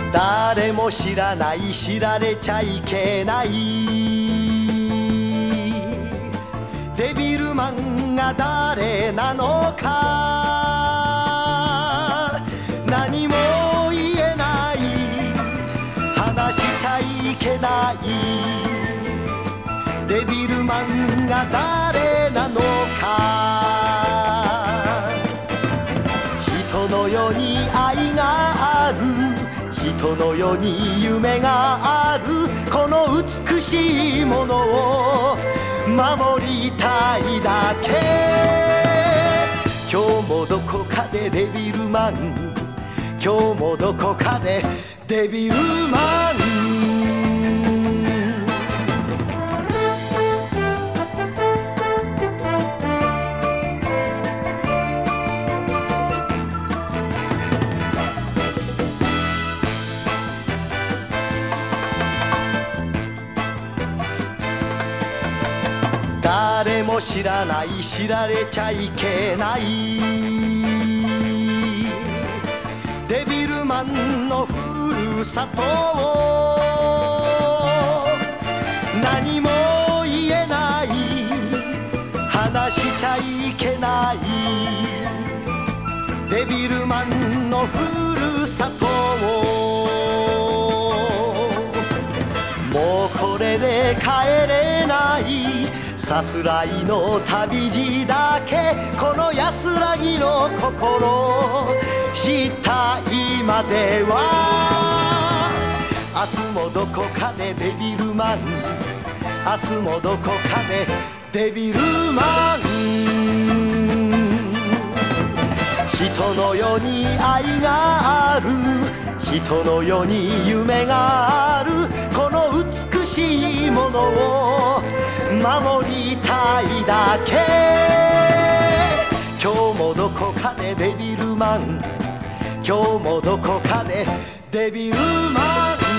誰も知らない知られちゃいけないデビルマンが誰なのか何も言えない話しちゃいけないデビルマンが誰なのか人の世に愛がある人の世に夢があるこの美しいものを守りたいだけ今日もどこかでデビルマン今日もどこかでデビルマン誰も知らない知られちゃいけないデビルマンのふるさとを何も言えない話しちゃいけないデビルマンのふるさとをもうこれで帰れないさすらいの旅路だけこの安らぎの心知った今では明日もどこかでデビルマン明日もどこかでデビルマン人の世に愛がある人の世に夢があるこの美しいものを守りたいだけ今日もどこかでデビルマン今日もどこかでデビルマン